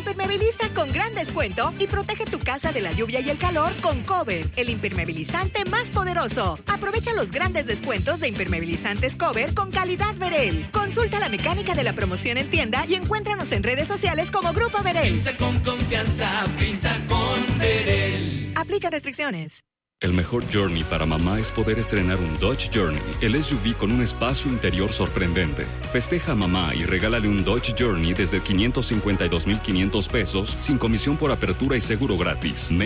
impermeabiliza con gran descuento y protege tu casa de la lluvia y el calor con Cover, el impermeabilizante más poderoso. Aprovecha los grandes descuentos de impermeabilizantes Cover con calidad Verel. Consulta la mecánica de la promoción en tienda y encuéntranos en redes sociales como Grupo Verel. Pinta con confianza, pinta con Verel. Aplica restricciones. El mejor Journey para mamá es poder estrenar un Dodge Journey, el SUV con un espacio interior sorprendente. Festeja a mamá y regálale un Dodge Journey desde 552,500 pesos, sin comisión por apertura y seguro gratis.